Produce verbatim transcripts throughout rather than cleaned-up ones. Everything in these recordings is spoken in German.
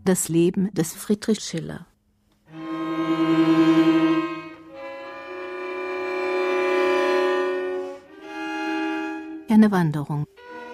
Das Leben des Friedrich Schiller. Eine Wanderung.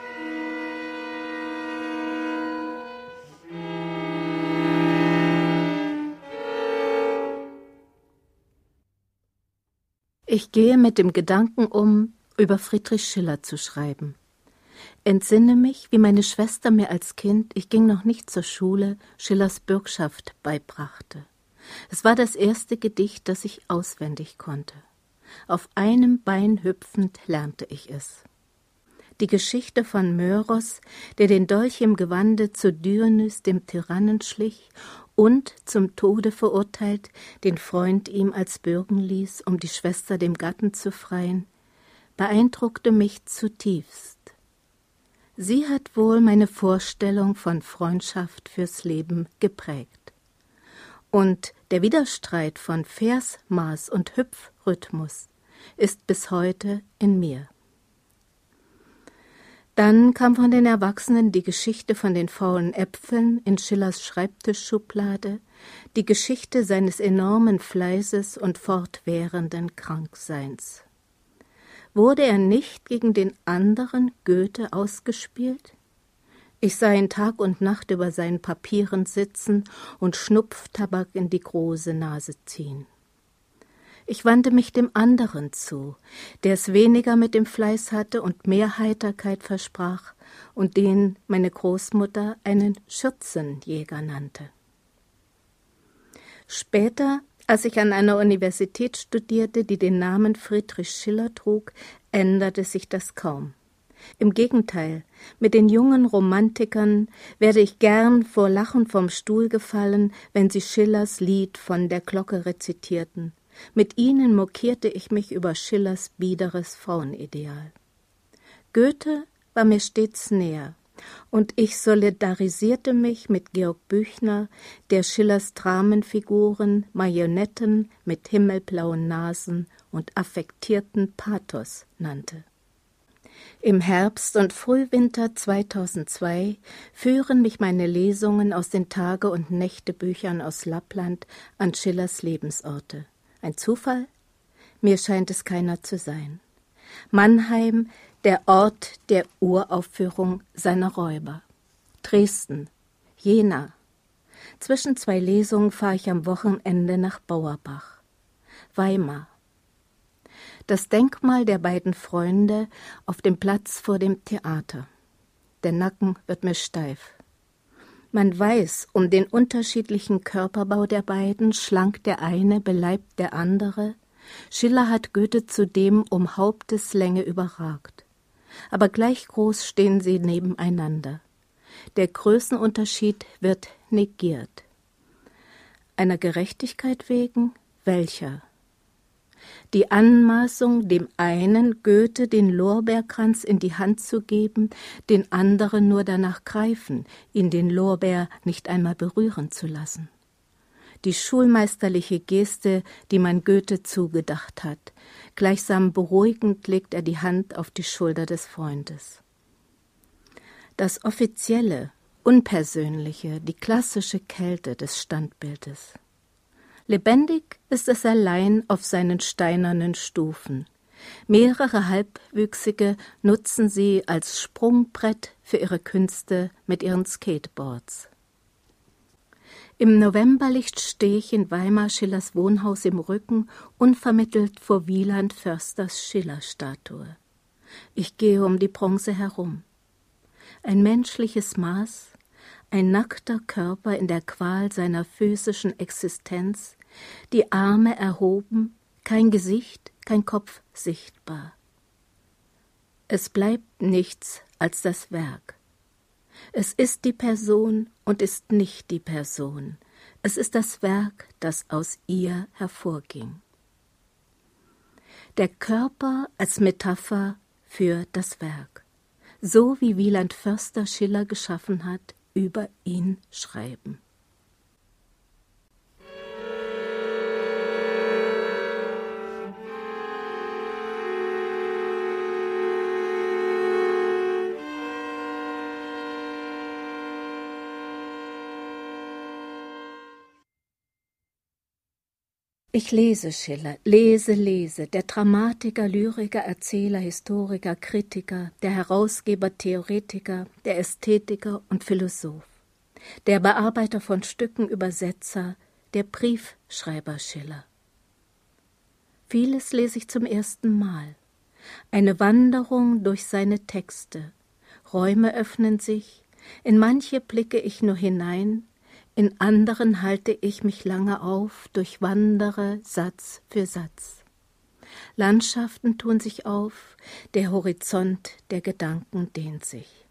Ich gehe mit dem Gedanken um, über Friedrich Schiller zu schreiben. Entsinne mich, wie meine Schwester mir als Kind, ich ging noch nicht zur Schule, Schillers Bürgschaft beibrachte. Es war das erste Gedicht, das ich auswendig konnte. Auf einem Bein hüpfend lernte ich es. Die Geschichte von Möros, der den Dolch im Gewande zu Dionys, dem Tyrannen, schlich und zum Tode verurteilt, den Freund ihm als bürgen ließ, um die Schwester dem Gatten zu freien, beeindruckte mich zutiefst. Sie hat wohl meine Vorstellung von Freundschaft fürs Leben geprägt. Und der Widerstreit von Versmaß und Hüpfrhythmus ist bis heute in mir. Dann kam von den Erwachsenen die Geschichte von den faulen Äpfeln in Schillers Schreibtischschublade, die Geschichte seines enormen Fleißes und fortwährenden Krankseins. Wurde er nicht gegen den anderen Goethe ausgespielt? Ich sah ihn Tag und Nacht über seinen Papieren sitzen und Schnupftabak in die große Nase ziehen. Ich wandte mich dem anderen zu, der es weniger mit dem Fleiß hatte und mehr Heiterkeit versprach und den meine Großmutter einen Schürzenjäger nannte. Später, als ich an einer Universität studierte, die den Namen Friedrich Schiller trug, änderte sich das kaum. Im Gegenteil, mit den jungen Romantikern werde ich gern vor Lachen vom Stuhl gefallen, wenn sie Schillers Lied von der Glocke rezitierten. Mit ihnen mokierte ich mich über Schillers biederes Frauenideal. Goethe war mir stets näher, und ich solidarisierte mich mit Georg Büchner, der Schillers Dramenfiguren Marionetten mit himmelblauen Nasen und affektierten Pathos nannte. Im Herbst und Frühwinter zweitausendzwei führen mich meine Lesungen aus den Tage- und Nächtebüchern aus Lappland an Schillers Lebensorte. Ein Zufall? Mir scheint es keiner zu sein. Mannheim, der Ort der Uraufführung seiner Räuber. Dresden, Jena. Zwischen zwei Lesungen fahre ich am Wochenende nach Bauerbach. Weimar. Das Denkmal der beiden Freunde auf dem Platz vor dem Theater. Der Nacken wird mir steif. Man weiß um den unterschiedlichen Körperbau der beiden, schlank der eine, beleibt der andere. Schiller hat Goethe zudem um Haupteslänge überragt. Aber gleich groß stehen sie nebeneinander. Der Größenunterschied wird negiert. Einer Gerechtigkeit wegen? Welcher? Die Anmaßung, dem einen Goethe den Lorbeerkranz in die Hand zu geben, den anderen nur danach greifen, ihn den Lorbeer nicht einmal berühren zu lassen. Die schulmeisterliche Geste, die man Goethe zugedacht hat. Gleichsam beruhigend legt er die Hand auf die Schulter des Freundes. Das Offizielle, Unpersönliche, die klassische Kälte des Standbildes. Lebendig ist es allein auf seinen steinernen Stufen. Mehrere Halbwüchsige nutzen sie als Sprungbrett für ihre Künste mit ihren Skateboards. Im Novemberlicht stehe ich in Weimar Schillers Wohnhaus im Rücken, unvermittelt vor Wieland Försters Schiller-Statue. Ich gehe um die Bronze herum. Ein menschliches Maß, ein nackter Körper in der Qual seiner physischen Existenz, die Arme erhoben, kein Gesicht, kein Kopf sichtbar. Es bleibt nichts als das Werk. Es ist die Person und ist nicht die Person. Es ist das Werk, das aus ihr hervorging. Der Körper als Metapher für das Werk. So wie Wieland Förster Schiller geschaffen hat, über ihn schreiben. Ich lese Schiller, lese, lese, der Dramatiker, Lyriker, Erzähler, Historiker, Kritiker, der Herausgeber, Theoretiker, der Ästhetiker und Philosoph, der Bearbeiter von Stücken, Übersetzer, der Briefschreiber Schiller. Vieles lese ich zum ersten Mal. Eine Wanderung durch seine Texte. Räume öffnen sich, in manche blicke ich nur hinein, in anderen halte ich mich lange auf, durchwandere Satz für Satz. Landschaften tun sich auf, der Horizont der Gedanken dehnt sich.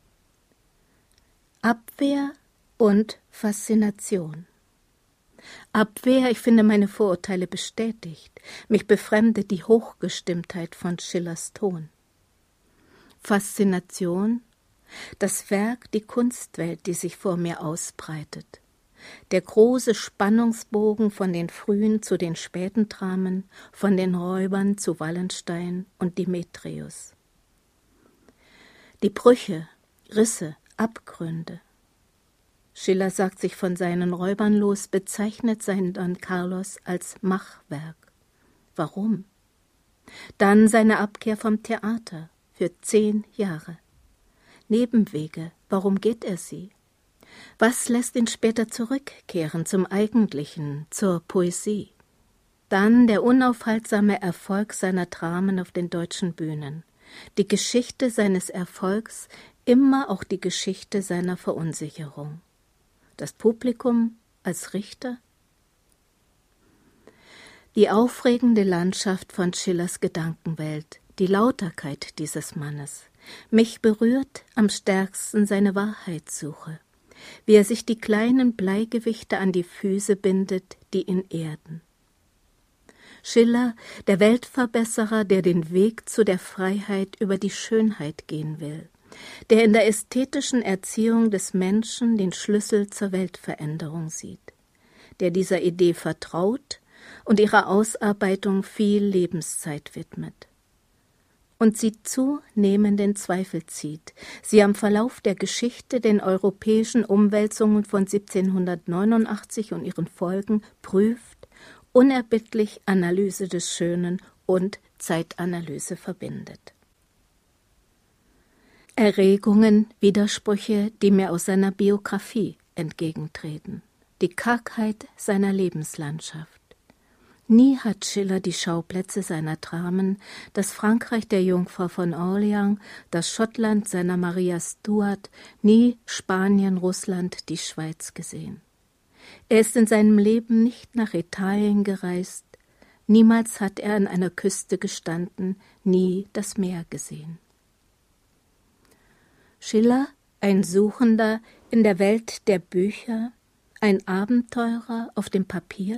Abwehr und Faszination. Abwehr, ich finde meine Vorurteile bestätigt. Mich befremdet die Hochgestimmtheit von Schillers Ton. Faszination, das Werk, die Kunstwelt, die sich vor mir ausbreitet. Der große Spannungsbogen von den frühen zu den späten Dramen, von den Räubern zu Wallenstein und Demetrius. Die Brüche, Risse, Abgründe. Schiller sagt sich von seinen Räubern los, bezeichnet seinen Don Carlos als Machwerk. Warum? Dann seine Abkehr vom Theater für zehn Jahre. Nebenwege, warum geht er sie? Was lässt ihn später zurückkehren zum Eigentlichen, zur Poesie? Dann der unaufhaltsame Erfolg seiner Dramen auf den deutschen Bühnen. Die Geschichte seines Erfolgs, immer auch die Geschichte seiner Verunsicherung. Das Publikum als Richter? Die aufregende Landschaft von Schillers Gedankenwelt, die Lauterkeit dieses Mannes. Mich berührt am stärksten seine Wahrheitssuche, wie er sich die kleinen Bleigewichte an die Füße bindet, die ihn erden. Schiller, der Weltverbesserer, der den Weg zu der Freiheit über die Schönheit gehen will, der in der ästhetischen Erziehung des Menschen den Schlüssel zur Weltveränderung sieht, der dieser Idee vertraut und ihrer Ausarbeitung viel Lebenszeit widmet. Und sie zunehmenden Zweifel zieht, sie am Verlauf der Geschichte, den europäischen Umwälzungen von siebzehnhundertneunundachtzig und ihren Folgen prüft, unerbittlich Analyse des Schönen und Zeitanalyse verbindet. Erregungen, Widersprüche, die mir aus seiner Biografie entgegentreten, die Kargheit seiner Lebenslandschaft. Nie hat Schiller die Schauplätze seiner Dramen, das Frankreich der Jungfrau von Orleans, das Schottland seiner Maria Stuart, nie Spanien, Russland, die Schweiz gesehen. Er ist in seinem Leben nicht nach Italien gereist, niemals hat er an einer Küste gestanden, nie das Meer gesehen. Schiller, ein Suchender in der Welt der Bücher, ein Abenteurer auf dem Papier?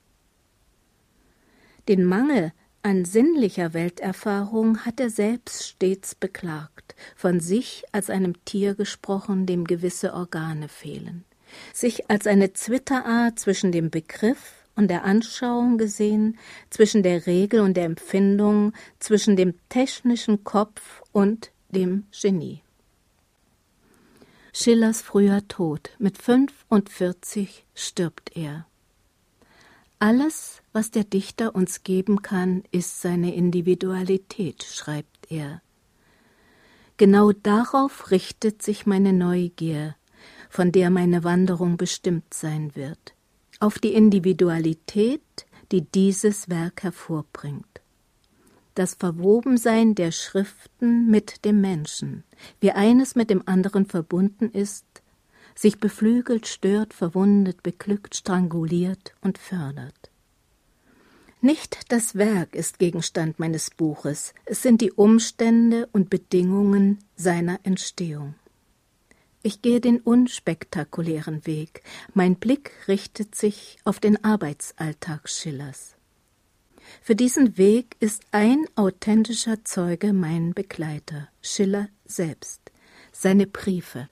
Den Mangel an sinnlicher Welterfahrung hat er selbst stets beklagt, von sich als einem Tier gesprochen, dem gewisse Organe fehlen, sich als eine Zwitterart zwischen dem Begriff und der Anschauung gesehen, zwischen der Regel und der Empfindung, zwischen dem technischen Kopf und dem Genie. Schillers früher Tod, mit fünfundvierzig stirbt er. Alles, was der Dichter uns geben kann, ist seine Individualität, schreibt er. Genau darauf richtet sich meine Neugier, von der meine Wanderung bestimmt sein wird, auf die Individualität, die dieses Werk hervorbringt. Das Verwobensein der Schriften mit dem Menschen, wie eines mit dem anderen verbunden ist, sich beflügelt, stört, verwundet, beglückt, stranguliert und fördert. Nicht das Werk ist Gegenstand meines Buches, es sind die Umstände und Bedingungen seiner Entstehung. Ich gehe den unspektakulären Weg, mein Blick richtet sich auf den Arbeitsalltag Schillers. Für diesen Weg ist ein authentischer Zeuge mein Begleiter, Schiller selbst, seine Briefe.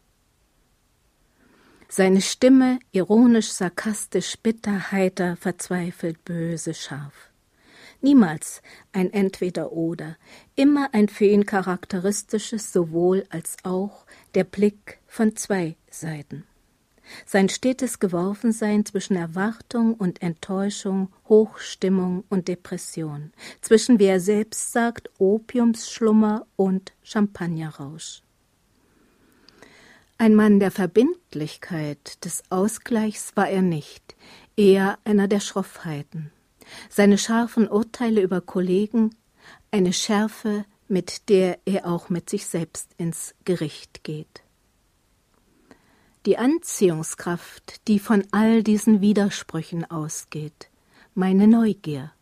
Seine Stimme, ironisch, sarkastisch, bitter, heiter, verzweifelt, böse, scharf. Niemals ein Entweder-Oder, immer ein für ihn charakteristisches sowohl als auch der Blick von zwei Seiten. sein stetes Geworfensein zwischen Erwartung und Enttäuschung, Hochstimmung und Depression, zwischen, wie er selbst sagt, Opiumsschlummer und Champagnerrausch. Ein Mann der Verbindlichkeit, des Ausgleichs war er nicht, eher einer der Schroffheiten. Seine scharfen Urteile über Kollegen, eine Schärfe, mit der er auch mit sich selbst ins Gericht geht. Die Anziehungskraft, die von all diesen Widersprüchen ausgeht, meine Neugier,